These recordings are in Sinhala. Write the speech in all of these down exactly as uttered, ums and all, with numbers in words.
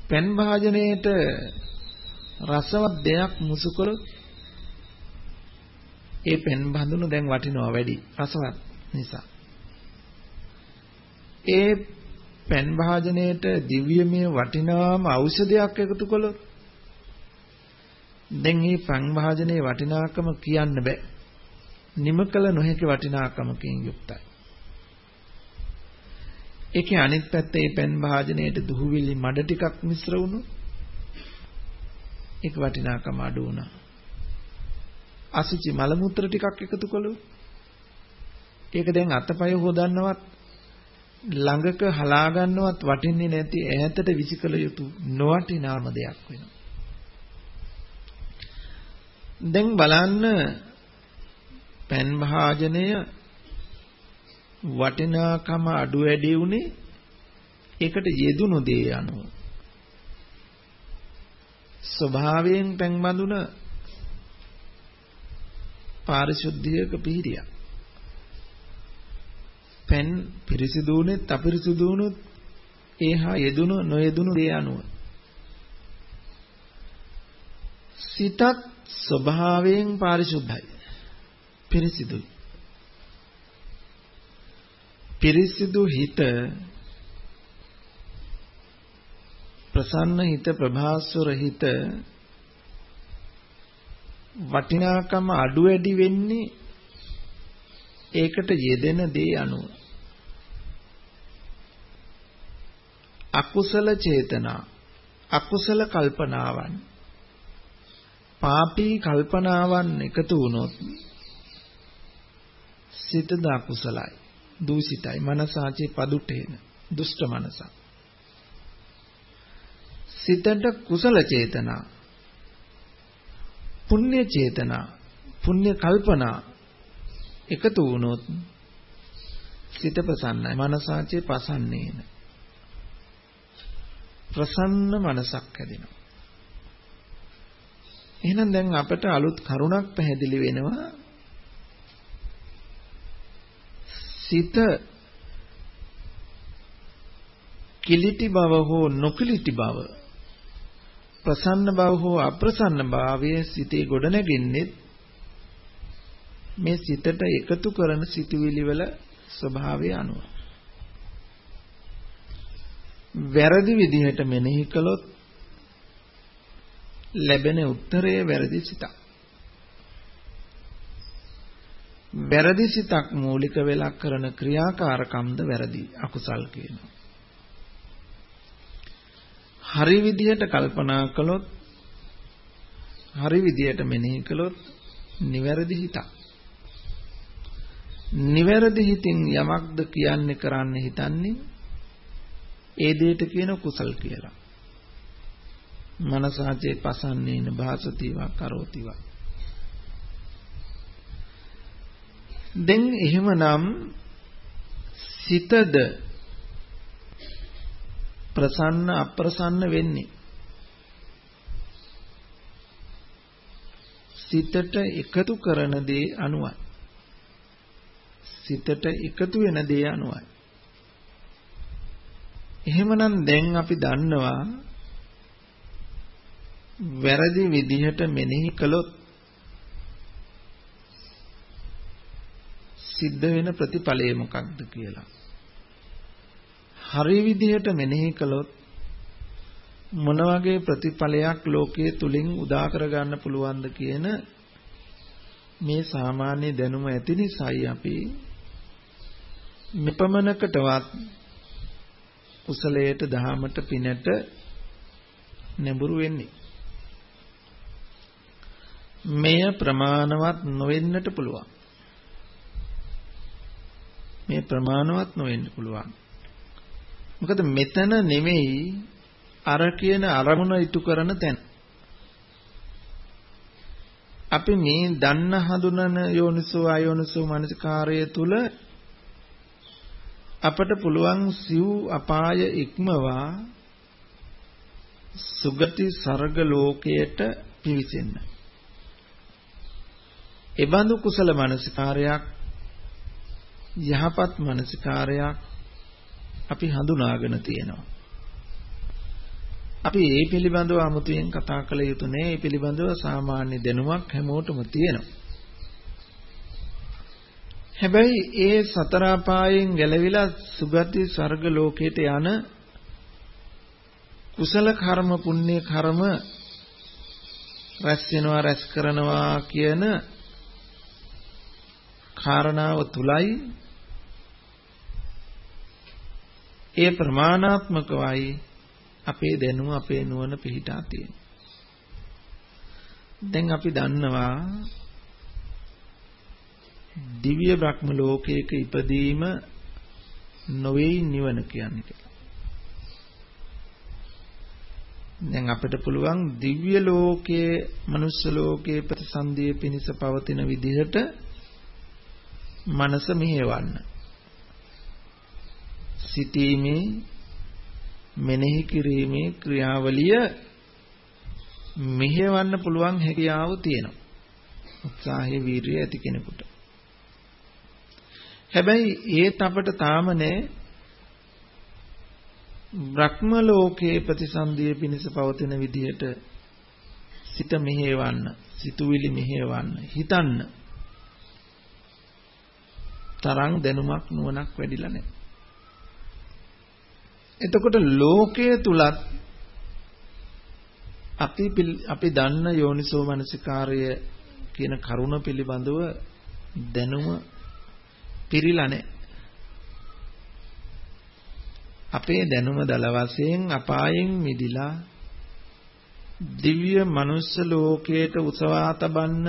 පෙන් භාජනයේට රසවත් දෙයක් මුසු කළොත් ඒ පෙන් බඳුන දැන් වටිනවා වැඩි රසවත් නිසා. ඒ පෙන් භාජනයේට දිව්‍යමය වටිනාම ඖෂධයක් එකතු කළොත් දැන් මේ පෙන් භාජනයේ වටිනාකම කියන්න බෑ. නිම කළ නොහැකි වටිනාකමකින් යුක්තයි. ඒකේ අනිත් පැත්තේ මේ පෙන් භාජනයේට දුහුවිලි මඩ ටිකක් මිශ්‍ර වුණොත් ඒක වටිනාකම අඩු වුණා. අසුචි මල මුත්‍ර ටිකක් එකතු කළොත් ඒක දැන් අතපය හොදන්නවත් ළඟක හලා ගන්නවත් වටින්නේ නැති ඈතට විසිකල යුතු නොවටිනාම දෙයක් වෙනවා. දැන් බලන්න පෙන් භාජනය වටිනාකම අඩු වැඩි උනේ ඒකට යෙදුණු දේ අනුව. ස්වභාවයෙන් පෙන් බඳුන පාරිශුද්ධියක පිහිටියක්. පෙන් පිරිසිදුුනෙත් අපිරිසිදුුනුත් ඒහා යෙදුණු නොයෙදුණු දේ අනුව. සිතත් ස්වභාවයෙන් පාරිශුද්ධයි. පිරිසිදුයි. පිරිසිදු හිත ප්‍රසන්න හිත ප්‍රභාස්වර හිත වටිනාකම අඩු වැඩි වෙන්නේ ඒකට යෙදෙන දේ අනුව. අකුසල චේතනා අකුසල කල්පනාවන් පාපී කල්පනාවන් එකතු වුණොත් සිතද අකුසලයි දූෂිතයි මනසාචේ පදුටේන දුෂ්ට මනස. සිතට කුසල චේතනා පුණ්‍ය චේතනා පුණ්‍ය කල්පනා එකතු වුණොත් සිත ප්‍රසන්නයි මනසාචේ පසන්නේන ප්‍රසන්න මනසක් හැදෙනවා. එහෙනම් දැන් අපට අලුත් කරුණක් පැහැදිලි වෙනවා. සිත කිලිටි බව හෝ නොකිලිටි බව ප්‍රසන්න බව හෝ අප්‍රසන්න භාවයේ සිතේ ගොඩනැගෙන්නේ මේ සිතට එකතු කරන සිතුවිලි වල ස්වභාවය අනුව. වැරදි විදිහට මෙනෙහි කළොත් ලැබෙන උත්තරය වැරදි සිතක්. වැරදි සිතක් මූලික වෙලා කරන ක්‍රියාකාරකම්ද වැරදි අකුසල් කියනවා. හරි විදිහට කල්පනා කළොත් හරි විදිහට මෙනෙහි කළොත් නිවැරදි හිතක්. නිවැරදි හිතින් යමක්ද කියන්නේ කරන්නේ හිතන්නේ ඒ දෙයට කියන කුසල් කියලා. මනසාචේ පසන්නේන භාසතිවා කරෝතිවා. දැන් එහෙමනම් සිතද ප්‍රසන්න අප්‍රසන්න වෙන්නේ සිතට එකතු කරන දේ අනුවයි. සිතට එකතු වෙන දේ අනුවයි. එහෙමනම් දැන් අපි දන්නවා වැරදි විදිහට මෙනෙහි කළොත් සිද්ධ වෙන ප්‍රතිඵලය මොකක්ද කියලා. හරි විදිහට මෙනෙහි කළොත් මොන වගේ ප්‍රතිඵලයක් ලෝකයේ තුලින් උදා කර ගන්න පුළුවන්ද කියන මේ සාමාන්‍ය දැනුම ඇති නිසායි අපි මෙපමණකටවත් කුසලයට දහමට පිනට නැඹුරු වෙන්නේ. මෙය ප්‍රමාණවත් නොවෙන්නට පුළුවන්. මේ ප්‍රමාණවත් නොවෙන්න පුළුවන්. මොකද මෙතන නෙමෙයි අර කියන අරමුණ ඉටු කරන තැන. අපි මේ දන්න හඳුනන යෝනිසෝ අයෝනිසෝ මනසිකාරය තුල අපට පුළුවන් සිව් අපාය ඉක්මවා සුගති සර්ග ලෝකයට පිවිසෙන්න. එබඳු කුසල මනසිකාරයක් යහපත් මනසිකාරයක් අපි හඳුනාගෙන තියෙනවා. අපි ඒ පිළිබඳව අමුතුවෙන් කතා කළ යුතු නෑ. ඒ පිළිබඳව සාමාන්‍ය දැනුමක් හැමෝටම තියෙනවා. හැබැයි ඒ සතර අපායෙන් ගැලවිලා සුගති ස්වර්ග ලෝකයට යන කුසල කර්ම පුණ්‍ය කර්ම රැස් වෙනවා රැස් කරනවා කියන කාරණාව තුලයි ඒ ප්‍රමාණාත්මකවයි අපේ දැනුම අපේ නුවණ පිහිටා තියෙන්නේ. දැන් අපි දන්නවා දිව්‍ය බ්‍රහ්ම ලෝකයක ඉපදීම නොවේ නිවන කියන්නේ කියලා. දැන් අපිට පුළුවන් දිව්‍ය ලෝකයේ මනුස්ස ලෝකයේ ප්‍රතිසන්දියේ පිණිස පවතින විදිහට මනස මෙහෙවන්න. සිටීමේ මෙනෙහි කිරීමේ ක්‍රියාවලිය මෙහෙවන්න පුළුවන් හැකියාව තියෙනවා. උත්සාහය වීරිය ඇති කෙනෙකුට. හැබැයි ඒත් අපට තාම නෑ බ්‍රහ්ම ලෝකයේ ප්‍රතිසන්දියේ පිණිස පවතින විදිහට සිත මෙහෙවන්න, සිතුවිලි මෙහෙවන්න, හිතන්න තරම් දැනුමක් නුවණක් වැඩිලා නැහැ. එතකොට ලෝකයේ තුලත් අපි අපි දන්න යෝනිසෝ මනසිකාර්ය කියන කරුණ පිළිබඳව දැනුම පිරීලා නැහැ. අපේ දැනුම දල වශයෙන් අපායෙන් මිදිලා දිව්‍ය මනුස්ස ලෝකයට උසවා තබන්න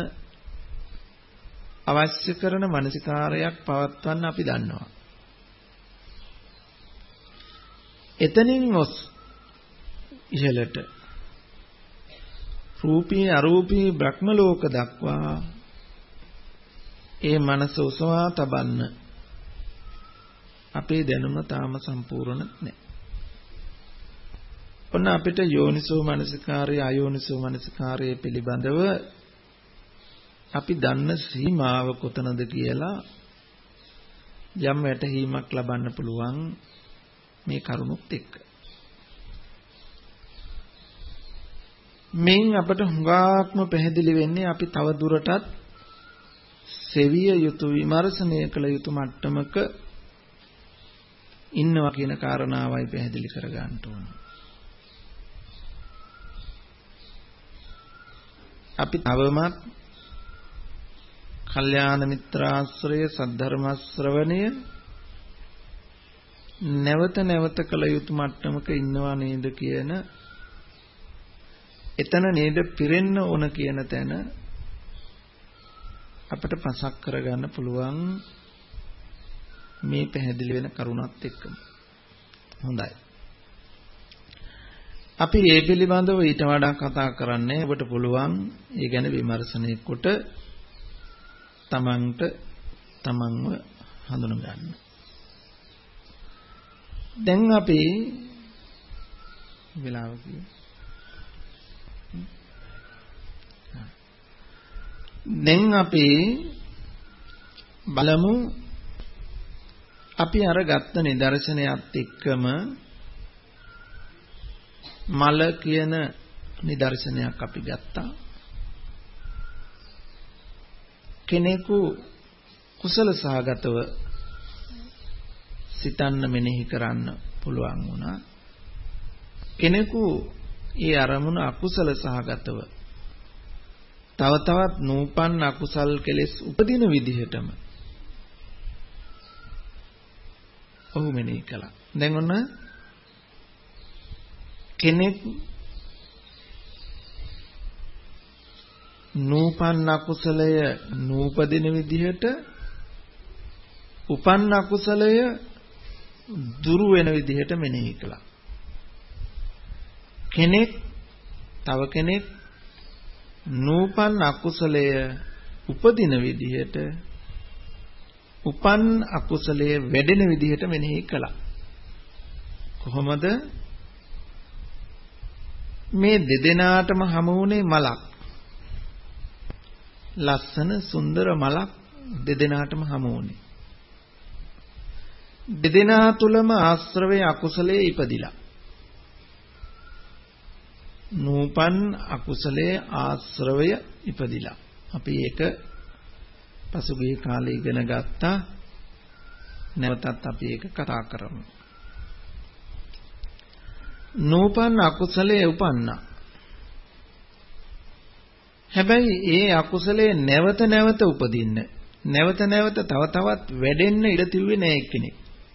අවශ්‍ය කරන මනසිකාරයක් පවත්වන්න අපි දන්නවා. එතනින් ඔස් ඉහළට රූපී අරූපී බ්‍රහ්ම ලෝක දක්වා ඒ මනස උසවා තබන්න අපේ දැනුම තාම සම්පූර්ණ නැහැ. ඔන්න අපිට යෝනිසෝ මනසිකාරය අයෝනිසෝ මනසිකාරය පිළිබඳව අපි දන්න සීමාව කොතනද කියලා යම් වැටහීමක් ලබන්න පුළුවන් මේ කරුණුත් එක්ක. මෙන් අපට හුඟක්ම පැහැදිලි වෙන්නේ අපි තව දුරටත් සෙවිය යුතු විමර්ශනය කළ යුතු මට්ටමක ඉන්නවා කියන කාරණාවයි පැහැදිලි කර ගන්න ඕන. අපි තවමත් කල්යාණ මිත්‍රාශ්‍රය සද්ධර්ම ශ්‍රවණය නැවත නැවත කළ යුතු මට්ටමක ඉන්නවා නේද කියන එතන නේද පිරෙන්න ඕන කියන තැන අපිට පසක් කරගන්න පුළුවන් මේ පැහැදිලි වෙන කරුණත් එක්කම. හොඳයි. අපි මේ පිළිබඳව ඊට වඩා කතා කරන්නේ ඔබට පුළුවන් ඒ ගැන විමර්ශනය කොට තමන්ට තමන්ව හඳුන ගන්න. දැන් අපි වෙලාව කිව්වා. දැන් අපි බලමු අපි අර ගත්ත නිදර්ශනයත් එක්කම මල කියන නිදර්ශනයක් අපි ගත්තා. කෙනෙකු කුසල සහගතව සිතන්න මෙනෙහි කරන්න පුළුවන් වුණා. කෙනෙකු ඒ අරමුණ අකුසල සහගතව තව තවත් නූපන් අකුසල් කෙලෙස් උපදින විදිහටම ඔහු මෙනෙහි කළා. දැන් ඔන්න කෙනෙක් නූපන් අකුසලය නූපදින විදිහට උපන් අකුසලය දුරු වෙන විදිහට මෙනෙහි කළා. කෙනෙක් තව කෙනෙක් නූපන් අකුසලය උපදින විදිහට උපන් අකුසලයේ වැඩෙන විදිහට මෙනෙහි කළා. කොහොමද මේ දෙදෙනාටම හමු වුණේ මලක්. ලස්සන සුන්දර මලක් දෙදෙනාටම හමු වුණේ. දෙදෙනා තුලම ආශ්‍රවයේ අකුසලයේ ඉපදිලා. නූපන් අකුසලයේ ආශ්‍රවය ඉපදිලා. අපි ඒක පසුගිය කාලේ ඉගෙන ගත්තා. නැවතත් අපි ඒක කතා කරමු. නූපන් අකුසලයේ උපන්නා. හැබැයි ඒ අකුසලයේ නැවත නැවත උපදින්න, නැවත නැවත තව තවත් වැඩෙන්න ඉඩ තිබුණේ නැහැ එක්කෙනෙක්.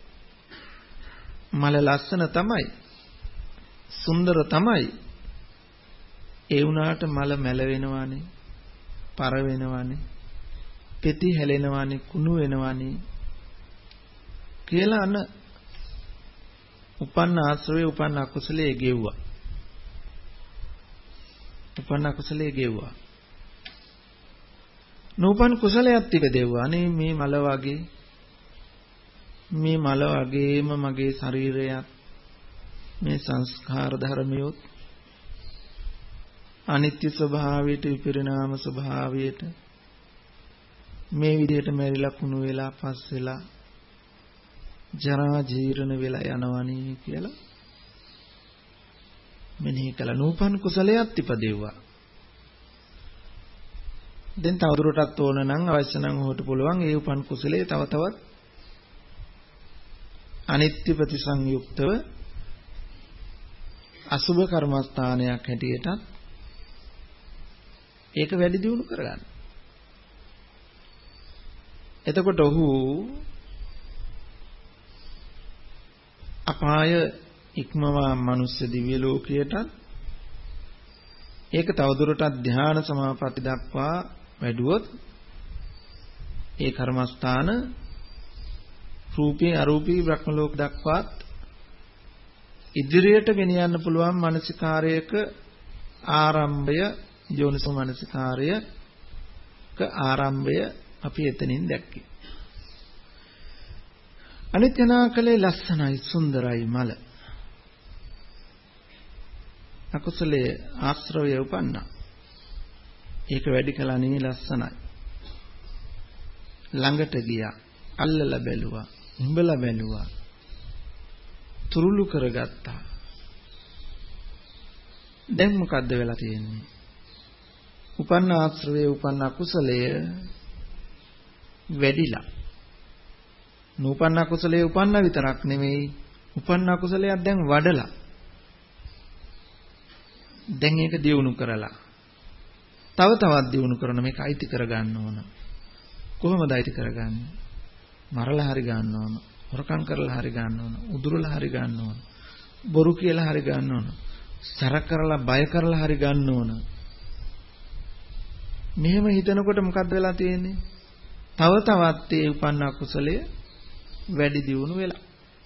මල ලස්සන තමයි, සුන්දර තමයි. ඒ වුණාට මල මැල වෙනවානේ, පර වෙනවානේ, පෙති හැලෙනවානේ, කුණු වෙනවානේ කියලා අන උපන්න ආශ්‍රවේ උපන්න අකුසලයේ ගෙව්වා. උපන්න අකුසලයේ ගෙව්වා. නූපන් කුසලයක් තිබෙදෙව්වා. අනේ මේ මල වගේ, මේ මල වගේම මගේ ශරීරයත්, මේ සංස්කාර ධර්මියොත් අනිත්‍ය ස්වභාවයට, විපරිණාම ස්වභාවයට මේ විදිහට මෙරිලා කුණු වෙලා පස් වෙලා ජරා ජීර්ණ වෙලා යනවනේ කියලා මෙනෙහි කළා. නූපන් කුසලයක් ඉපදෙව්වා. දැන් තවදුරටත් ඕන නම් අවශ්‍ය නම් ඔහුට පුළුවන් ඒ උපන් කුසලයේ තව තවත් අනිත්‍ය ප්‍රතිසංයුක්තව අසුභ කර්මස්ථානයක් හැටියට ඒක වැඩි දියුණු කරගන්න. එතකොට ඔහු අපාය ඉක්මවා මනුස්ස දිව්‍ය ලෝකයට ඒක තවදුරටත් ධ්‍යාන සමාපatti දක්වා වැඩුවොත් ඒ කර්මස්ථාන රූපේ අරූපී බ්‍රහ්ම ලෝක දක්වාත් ඉදිරියට ගෙනියන්න පුළුවන් මානසිකාරයක ආරම්භය, යෝනිසෝ මානසිකාරයක ආරම්භය අපි එතනින් දැක්කේ. අනිත් යනාකලේ ලස්සනයි, සුන්දරයි මල. අකුසලයේ ආශ්‍රවය උපන්නා. ඒක වැඩි කළා නෙමෙයි, ලස්සනයි. ළඟට ගියා, අල්ලලා බැලුවා, හිඹලා බැලුවා, තුරුළු කරගත්තා. දැන් මොකද්ද වෙලා තියෙන්නේ? උපන්න ආශ්‍රවයේ උපන්න අකුසලය වැඩිලා. නූපන්න අකුසලයේ උපන්න විතරක් නෙමෙයි, උපන්න අකුසලයක් දැන් වඩලා. දැන් ඒක දියුණු කරලා තව තවත් දියුණු කරන මේක අයිති කරගන්න ඕන. කොහොමද අයිති කරගන්නේ? මරලා හරි ගන්න ඕන, හොරකම් කරලා හරි ගන්න ඕන, උදුරලා හරි ගන්න ඕන, බොරු කියලා හරි ගන්න ඕන, සැර කරලා බය කරලා හරි ගන්න ඕන. මෙහෙම හිතනකොට මොකද්ද වෙලා තියෙන්නේ? තව තවත් ඒ උපන්න අකුසලය වැඩි දියුණු වෙලා.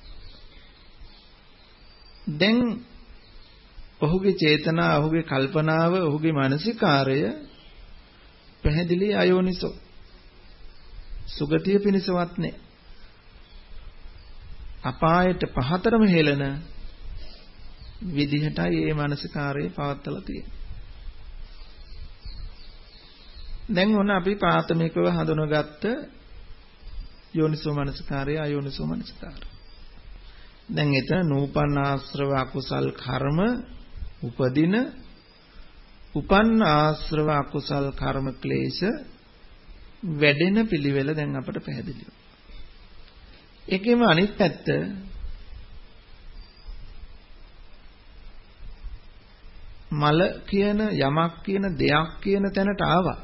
දැන් ඔහුගේ චේතනා, ඔහුගේ කල්පනාව, ඔහුගේ මානසිකාරය පැහැදිලි අයෝනිසෝ. සුගතිය පිණිසවත් නේ. අපායට පහතරම හෙළන විදිහටයි මේ මානසිකාරය පවත්වලා තියෙන්නේ. දැන් ඔන්න අපි ප්‍රාථමිකව හඳුනාගත්ත යෝනිසෝ මානසිකාරය, අයෝනිසෝ මානසිකාරය. දැන් එතන නූපන් ආශ්‍රව අකුසල් කර්ම උපදින, උපන් ආශ්‍රව අකුසල් කර්ම ක්ලේශ වැඩෙන පිළිවෙල දැන් අපට පැහැදිලියි. ඒකෙම අනිත් පැත්ත මල කියන යමක් කියන දෙයක් කියන තැනට ආවා.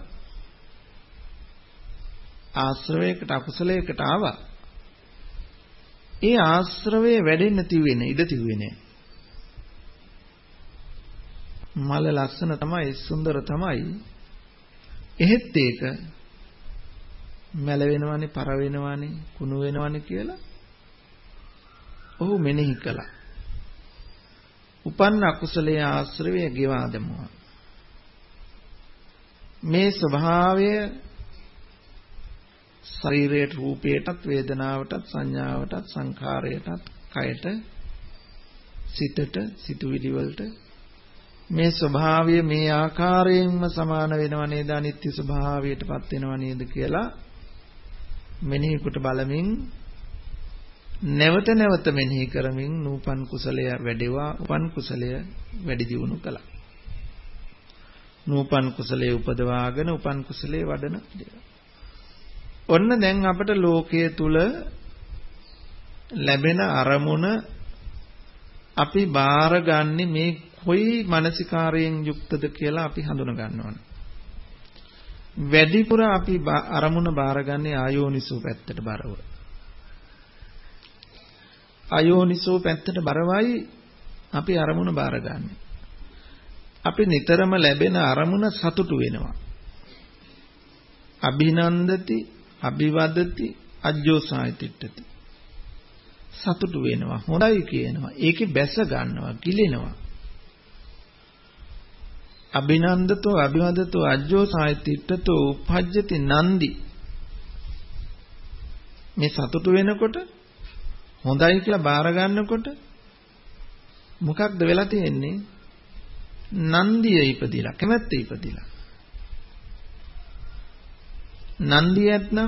ආශ්‍රවයකට අකුසලයකට ආවා. ඒ ආශ්‍රවයේ වැඩෙන්න තිවෙන්නේ, ඉඩ තිවෙන්නේ. මල ලස්සන තමයි, සුන්දර තමයි. එහෙත් ඒක මැල වෙනවනේ, පර වෙනවනේ, කුණු වෙනවනේ කියලා ඔහු මෙනෙහි කළා. උපන්න අකුසලයේ ආශ්‍රවය ගෙවා දැමුවා. මේ ස්වභාවය ශරීරයට, රූපයටත්, වේදනාවටත්, සංඥාවටත්, සංඛාරයටත්, කයට, සිතට, සිතුවිලි වලට මේ ස්වභාවය මේ ආකාරයෙන්ම සමාන වෙනව නේද? අනිත්‍ය ස්වභාවයටපත් වෙනව නේද කියලා මෙනෙහි කොට බලමින් නැවත නැවත මෙනෙහි කරමින් නූපන් කුසලය වැඩෙවා, උපන් කුසලය වැඩි දියුණු කළා. නූපන් කුසලයේ උපදවාගෙන උපන් කුසලයේ වඩන දේවල්. ඔන්න දැන් අපට ලෝකයේ තුල ලැබෙන අරමුණ අපි බාරගන්නේ මේ කොයි මානසිකාරයෙන් යුක්තද කියලා අපි හඳුන ගන්නවනේ. වැඩිපුර අපි අරමුණ බාරගන්නේ ආයෝනිසෝ පැත්තට බරව. ආයෝනිසෝ පැත්තට බරවයි අපි අරමුණ බාරගන්නේ. අපි නිතරම ලැබෙන අරමුණ සතුටු වෙනවා. අභිනන්දති, අභිවදති, අජ්ජෝසායිතිට්ඨති. සතුටු වෙනවා, හොඳයි කියනවා. ඒකේ බැස ගන්නවා, කිලිනවා. අභිනන්දතෝ, අභිවදතෝ, අජ්ජෝසායිතිට්ඨතෝ උපජ්ජති නන්දි. මේ සතුටු වෙනකොට, හොඳයි කියලා බාර ගන්නකොට මොකක්ද වෙලා තියෙන්නේ? නන්දිය ඉපදිලා, කැමැත්ත ඉපදිලා. නන්දියත් නම්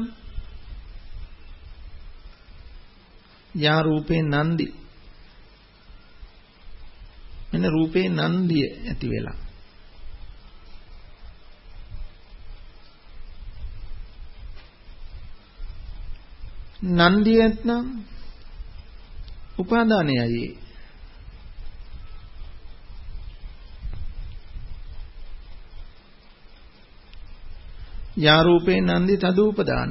යා රූපේ නන්දි. මෙන්න රූපේ නන්දිය ඇති වෙලා. නන්දියත් නම් උපාදානයයි. යා රූපේ නන්දි තදූපදාන.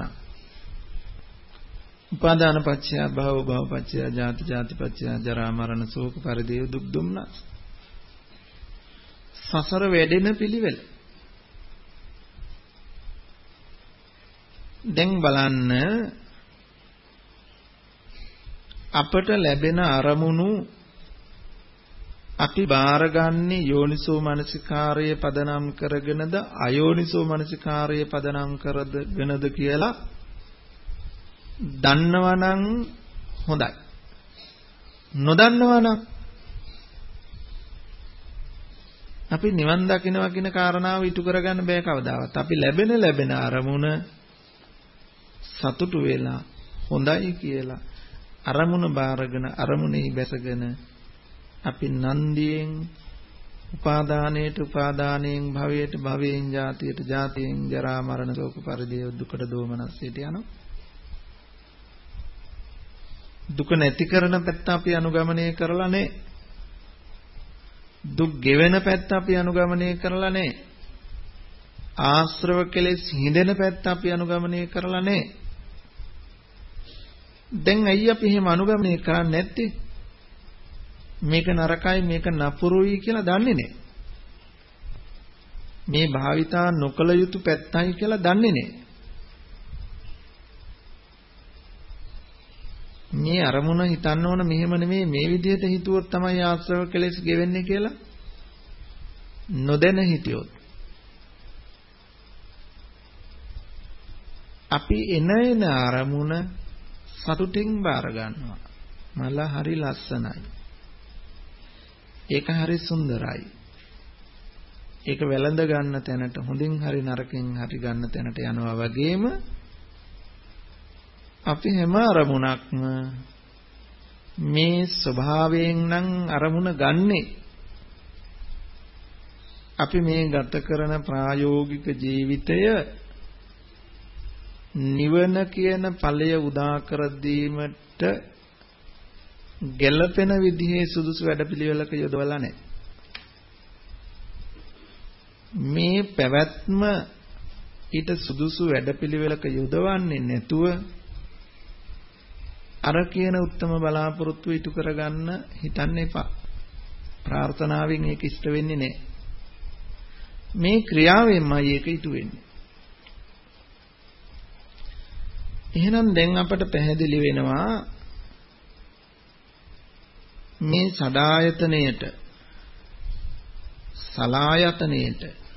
උපාදාන පත්‍ය භව භව පත්‍ය ජාති ජාති පත්‍ය ජරා මරණ ශෝක පරිදේව දුක් දුම්නස්. සසර වැඩෙන පිළිවෙල. දැන් බලන්න අපට ලැබෙන අරමුණු අපි බාරගන්නේ යෝනිසෝ මනසිකාරය පදනම් කරගෙනද අයෝනිසෝ මනසිකාරය පදනම් කරගෙනද කියලා දන්නවනම් හොඳයි. නොදන්නවනම් අපි නිවන් දකින්නවා කියන කාරණාව ඉටු කරගන්න බෑ කවදාවත්. අපි ලැබෙන ලැබෙන අරමුණ සතුටු වෙලා හොඳයි කියලා අරමුණ බාරගෙන අරමුණේ බැසගෙන අපි නන්දියෙන් උපාදානයට උපාදානයෙන් භවයට භවයෙන් ජාතියට ජාතියෙන් ජරා මරණ ශෝක පරිදේව දුකට දෝමනස්සයට යනවා. දුක නැති කරන පැත්ත අපි අනුගමනය කරලා නැහැ. දුක් ගෙවෙන පැත්ත අපි අනුගමනය කරලා නැහැ. ආශ්‍රව කෙලෙස් හිඳෙන පැත්ත අපි අනුගමනය කරලා නැහැ. දැන් ඇයි අපි එහෙම අනුගමනය කරන්නේ නැත්තේ? මේක නරකයි මේක නපුරුයි කියලා දන්නේ නැහැ. මේ භාවිතා නොකල යුතු පැත්තයි කියලා දන්නේ නැහැ. මේ අරමුණ හිතන්න ඕන මෙහෙම නෙමෙයි මේ විදිහට හිතුවොත් තමයි ආශ්‍රව කෙලෙස් ගෙවෙන්නේ කියලා නොදැන හිටියොත් අපි එන එන අරමුණ සතුටින් බාර ගන්නවා. මල හරි ලස්සනයි. ඒක හරි සුන්දරයි. ඒක වැළඳ ගන්න තැනට හොඳින් හරි නරකින් හරි ගන්න තැනට යනවා වගේම අපි හැම අරමුණක්ම මේ ස්වභාවයෙන් නම් අරමුණ ගන්නෙ. අපි මේ ගත කරන ප්‍රායෝගික ජීවිතය නිවන කියන ඵලය උදා කර දීමට ගැළපෙන විදිහේ සුදුසු වැඩපිළිවෙලක යොදවලා නැහැ. මේ පැවැත්ම ඊට සුදුසු වැඩපිළිවෙලක යොදවන්නේ නැතුව අර කියන උත්තම බලාපොරොත්තු ඉටු කරගන්න හිතන්න එපා. ප්‍රාර්ථනාවෙන් ඒක ඉෂ්ට වෙන්නේ නැහැ. මේ ක්‍රියාවෙන්මයි ඒක ඉටු වෙන්නේ. එහෙනම් දැන් අපට පැහැදිලි වෙනවා මේ සදායතනයට සලායතනයට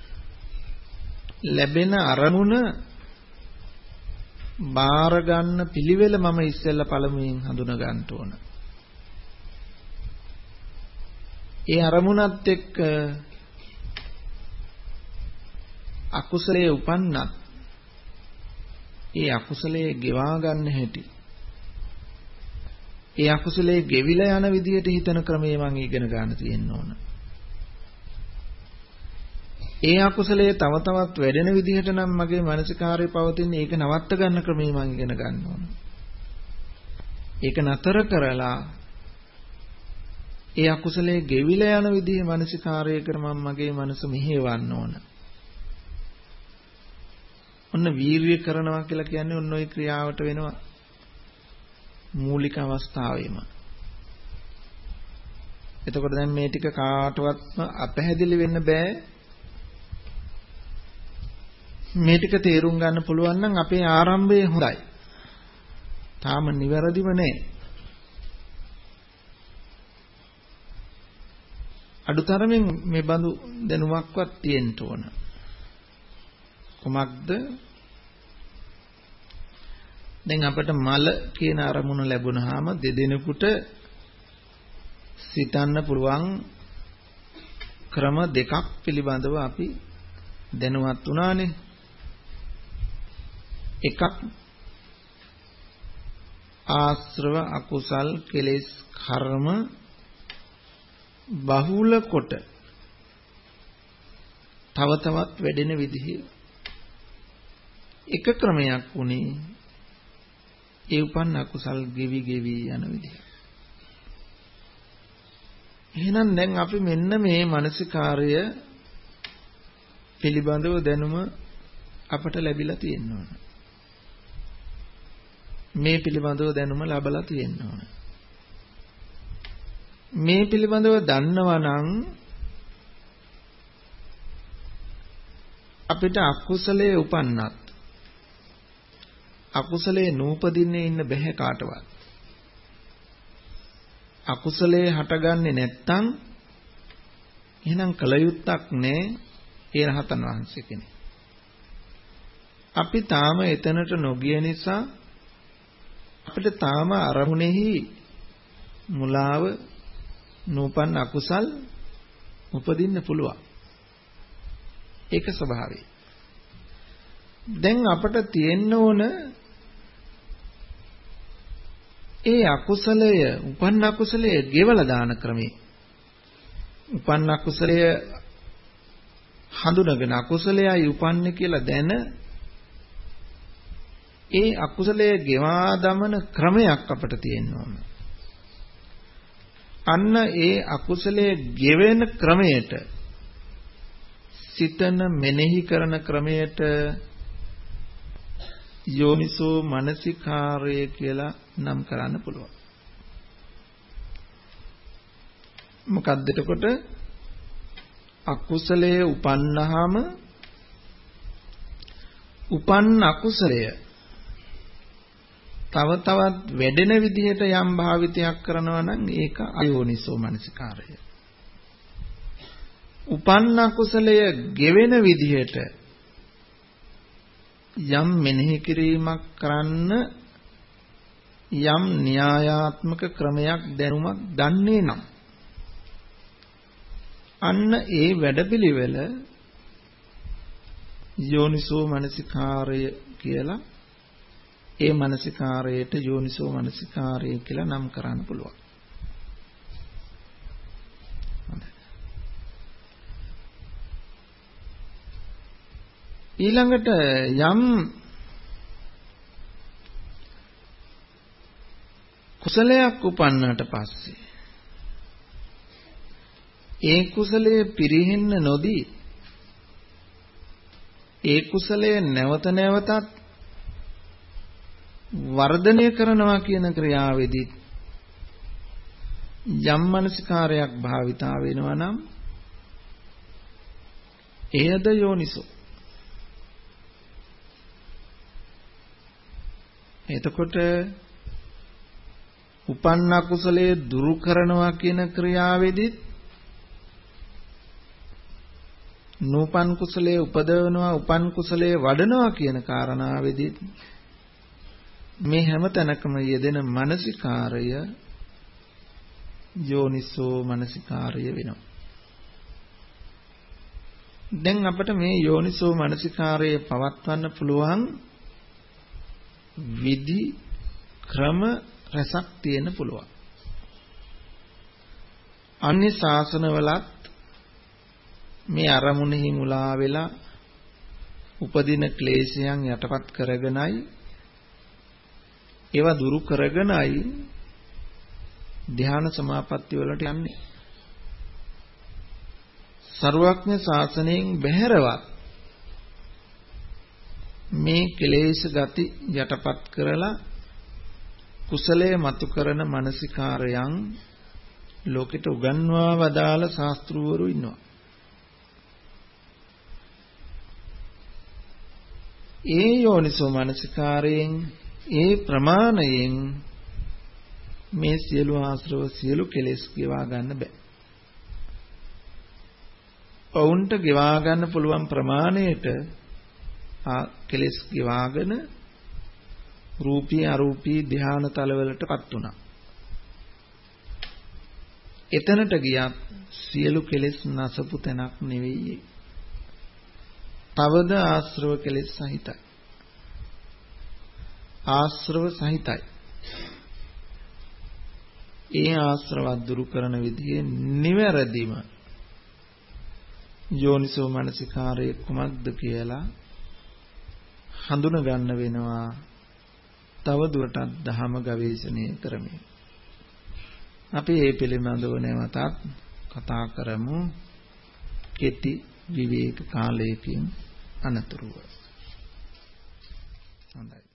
ලැබෙන අරමුණ බාර ගන්න පිළිවෙල මම ඉස්සෙල්ලා පළමුවෙන් හඳුනා ගන්න ඕන. ඒ අරමුණත් එක්ක අකුසලයේ උපන්නත් ඒ අකුසලයේ ගෙවා ගන්න හැටි. ඒ අකුසලයේ ගෙවිලා යන විදියට හිතන ක්‍රමයේ මම ඉගෙන ගන්න තියෙන්න ඕන. ඒ අකුසලයේ තව තවත් වැඩෙන විදිහට නම් මගේ මානසිකාර්යය පවතින්නේ ඒක නවත්ත ගන්න ක්‍රමය මම ඉගෙන ගන්න ඕන. ඒක නතර කරලා ඒ අකුසලයේ ගෙවිලා යන විදිහේ මානසිකාර්යය කර මම මගේ මනස මෙහෙවන්න ඕන. ඔන්න වීරිය කරනවා කියලා කියන්නේ ඔන්න ওই ක්‍රියාවට වෙනවා මූලික අවස්ථාවෙම. එතකොට දැන් මේ ටික කාටවත්ම අපැහැදිලි වෙන්න බෑ. මේ ටික තේරුම් ගන්න පුළුවන් නම් අපේ ආරම්භය හොඳයි. තාම නිවැරදිව නැහැ. අඩුතරමින් මේ බඳු දැනුමක්වත් තියෙන්න ඕන. කොමක්ද? දැන් අපිට මල කියන අරමුණ ලැබුණාම දෙදෙනෙකුට සිතන්න පුළුවන් ක්‍රම දෙකක් පිළිබඳව අපි දැනුවත් වුණානේ. එකක් ආශ්‍රව අකුසල් කෙලෙස් කර්ම බහුල කොට තව තවත් වැඩෙන විදිහ එක ක්‍රමයක් උනේ ඒ උපන් අකුසල් ගෙවි ගෙවි යන විදිහ. එහෙනම් දැන් අපි මෙන්න මේ මානසිකාර්ය පිළිබඳව දැනුම අපට ලැබිලා තියෙනවා. මේ පිළිබඳව දැනුම ලැබලා තියෙනවා. මේ පිළිබඳව දන්නවා නම් අපිට අකුසලයේ උපන්නත් අකුසලයේ නූපදින්නේ ඉන්න බැහැ කාටවත්. අකුසලයේ හටගන්නේ නැත්තම් එහෙනම් කලයුත්තක් නෑ ඒ රහතන් වහන්සේ කෙනෙක්. අපි තාම එතනට නොගිය නිසා අපිට තාම අරමුණෙහි මුලාව නූපන් අකුසල් උපදින්න පුළුවන්. ඒක ස්වභාවයි. දැන් අපට තියෙන්න ඕන ඒ අකුසලය උපන් අකුසලය ගෙවලා දාන ක්‍රමේ. උපන් අකුසලය හඳුනගෙන අකුසලයයි උපන්නේ කියලා දැන ඒ අකුසලයේ ගෙවා දමන ක්‍රමයක් අපට තියෙනවා. අන්න ඒ අකුසලයේ ගෙවෙන ක්‍රමයට සිතන මෙනෙහි කරන ක්‍රමයට යෝනිසෝ මනසිකාරය කියලා නම් කරන්න පුළුවන්. මොකක්ද එතකොට? අකුසලයේ උපන්නාම උපන් අකුසලය තව තවත් වැඩෙන විදිහට යම් භාවිතයක් කරනවා නම් ඒක අයෝනිසෝ මනසිකාරය. උපන්න කුසලය ගෙවෙන විදිහට යම් මෙනෙහි කිරීමක් කරන්න යම් න්‍යායාත්මක ක්‍රමයක් දැනුමක් දන්නේ නම් අන්න ඒ වැඩපිළිවෙල යෝනිසෝ මනසිකාරය කියලා ඒ මනසිකාරයට යෝනිසෝ මනසිකාරය කියලා නම් කරන්න පුළුවන්. ඊළඟට යම් කුසලයක් උපන්නට පස්සේ ඒ කුසලයේ පිරිහෙන්න නොදී ඒ කුසලයේ නැවත නැවතත් වර්ධනය කරනවා කියන ක්‍රියාවේදී යම් මනසිකාරයක් භාවිතා වෙනවා නම් එයද යෝනිසෝ. එතකොට උපන්න කුසලයේ දුරු කරනවා කියන ක්‍රියාවේදී නූපන් කුසලයේ උපදවනවා උපන් කුසලයේ වඩනවා කියන කාරණාවේදී මේ හැම තැනකම යෙදෙන මානසිකාරය යෝනිසෝ මානසිකාරය වෙනවා. දැන් අපිට මේ යෝනිසෝ මානසිකාරය පවත්වන්න පුළුවන් විදි ක්‍රම රසක් තියෙන්න පුළුවන්. අන්‍ය ශාසනවලත් මේ අරමුණෙහි මුලා වෙලා උපදින ක්ලේශයන් යටපත් කරගෙනයි ඒවා දුරු කරගෙනයි ධ්‍යාන සමාපatti වලට යන්නේ. සර්වඥ ශාසනයෙන් බැහැරවත් මේ ක්ලේශ ගති යටපත් කරලා කුසලයේ මතු කරන මානසිකාරයන් ලෝකෙට උගන්වා වදාළ ශාස්ත්‍රවරු ඉන්නවා. ඒ යෝනිසෝ මානසිකාරයෙන් ඒ ප්‍රමාණයෙන් මේ සියලු ආශ්‍රව සියලු කෙලෙස් ගෙවා ගන්න බෑ. ඔවුන්ට ගෙවා ගන්න පුළුවන් ප්‍රමාණයට ආ කෙලෙස් ගෙවාගෙන රූපී අරූපී ධ්‍යාන තලවලටපත් වුණා. එතනට ගියත් සියලු කෙලෙස් නැසපු තැනක් නෙවෙයි. තවද ආශ්‍රව කෙලෙස් සහිතයි. ආශ්‍රව සහිතයි. ඒ ආශ්‍රව දුරු කරන විදිහේ නිවැරදිම යෝනිසෝ මනසිකාරයේ කුමක්ද කියලා හඳුන ගන්න වෙනවා. තව දුරටත් ධහම ගවේෂණය කරමින් අපි මේ පිළිබඳව නැවතත් කතා කරමු කෙටි විවේක කාලයකින් අනතුරුව. හොඳයි.